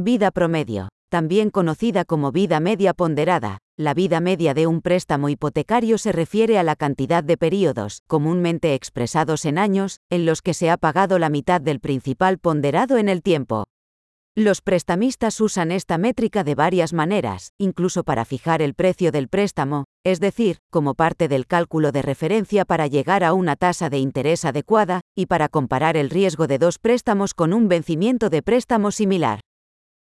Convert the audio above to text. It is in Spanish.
Vida promedio. También conocida como vida media ponderada, la vida media de un préstamo hipotecario se refiere a la cantidad de períodos, comúnmente expresados en años, en los que se ha pagado la mitad del principal ponderado en el tiempo. Los prestamistas usan esta métrica de varias maneras, incluso para fijar el precio del préstamo, es decir, como parte del cálculo de referencia para llegar a una tasa de interés adecuada, y para comparar el riesgo de dos préstamos con un vencimiento de préstamo similar.